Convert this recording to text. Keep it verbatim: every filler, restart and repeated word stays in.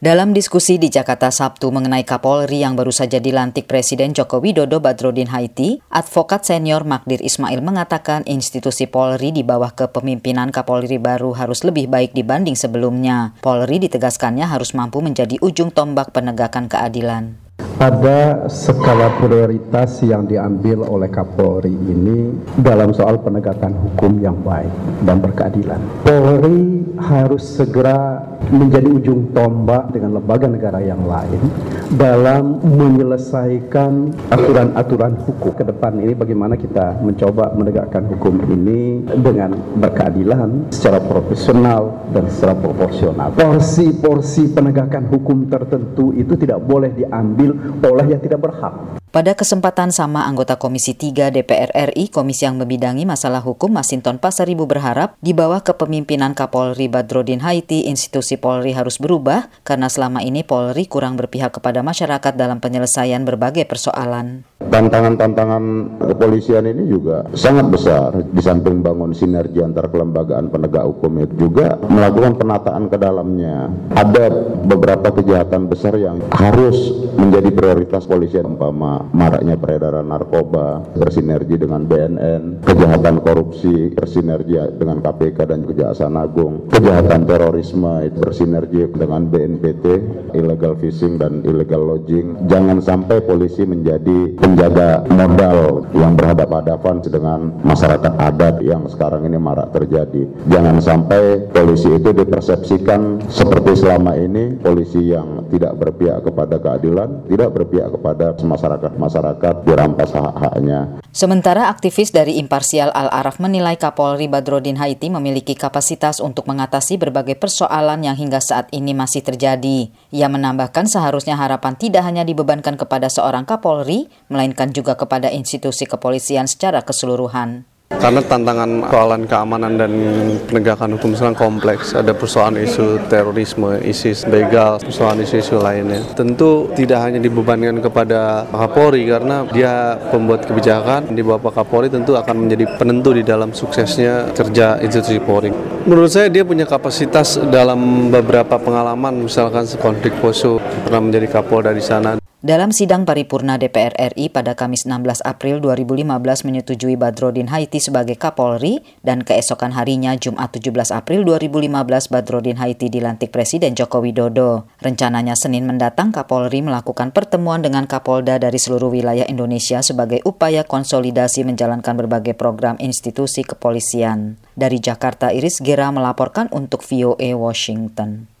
Dalam diskusi di Jakarta Sabtu mengenai Kapolri yang baru saja dilantik Presiden Joko Widodo Badrodin Haiti, advokat senior Magdir Ismail mengatakan institusi Polri di bawah kepemimpinan Kapolri baru harus lebih baik dibanding sebelumnya. Polri ditegaskannya harus mampu menjadi ujung tombak penegakan keadilan. Ada skala prioritas yang diambil oleh Kapolri ini dalam soal penegakan hukum yang baik dan berkeadilan. Polri harus segera menjadi ujung tombak dengan lembaga negara yang lain dalam menyelesaikan aturan-aturan hukum. Ke depan ini bagaimana kita mencoba menegakkan hukum ini dengan berkeadilan, secara profesional dan secara proporsional. Porsi-porsi penegakan hukum tertentu itu tidak boleh diambil oleh yang tidak berhak. Pada kesempatan sama, anggota Komisi tiga D P R R I, komisi yang membidangi masalah hukum, Masinton Pasaribu berharap di bawah kepemimpinan Kapolri Badrodin Haiti, institusi Polri harus berubah karena selama ini Polri kurang berpihak kepada masyarakat dalam penyelesaian berbagai persoalan. Tantangan-tantangan kepolisian ini juga sangat besar. Di samping bangun sinergi antar kelembagaan penegak hukum itu juga melakukan penataan ke dalamnya. Ada beberapa kejahatan besar yang harus menjadi prioritas kepolisian, umpama maraknya peredaran narkoba, bersinergi dengan B N N, kejahatan korupsi, bersinergi dengan K P K dan Kejaksaan Agung, kejahatan terorisme, bersinergi dengan B N P T, illegal fishing dan illegal lodging. Jangan sampai polisi menjadi penjaga modal yang berhadapan-hadapan dengan masyarakat adat yang sekarang ini marak terjadi. Jangan sampai polisi itu dipersepsikan seperti selama ini, polisi yang tidak berpihak kepada keadilan, tidak berpihak kepada masyarakat masyarakat dirampas hak-haknya. Sementara aktivis dari Imparsial Al-Araf menilai Kapolri Badrodin Haiti memiliki kapasitas untuk mengatasi berbagai persoalan yang hingga saat ini masih terjadi. Ia menambahkan seharusnya harapan tidak hanya dibebankan kepada seorang Kapolri, melainkan juga kepada institusi kepolisian secara keseluruhan. Karena tantangan persoalan keamanan dan penegakan hukum sekarang kompleks. Ada persoalan isu terorisme, ISIS, begal, persoalan isu-isu lainnya. Tentu tidak hanya dibebankan kepada Kapolri karena dia pembuat kebijakan. Di bawah Pak Kapolri tentu akan menjadi penentu di dalam suksesnya kerja institusi Polri. Menurut saya dia punya kapasitas dalam beberapa pengalaman, misalkan konflik Poso, pernah menjadi Kapolda di sana. Dalam sidang paripurna D P R R I pada Kamis enam belas April dua ribu lima belas menyetujui Badrodin Haiti sebagai Kapolri dan keesokan harinya Jumat tujuh belas April dua ribu lima belas Badrodin Haiti dilantik Presiden Joko Widodo. Rencananya Senin mendatang Kapolri melakukan pertemuan dengan Kapolda dari seluruh wilayah Indonesia sebagai upaya konsolidasi menjalankan berbagai program institusi kepolisian. Dari Jakarta, Iris Gera melaporkan untuk V O A Washington.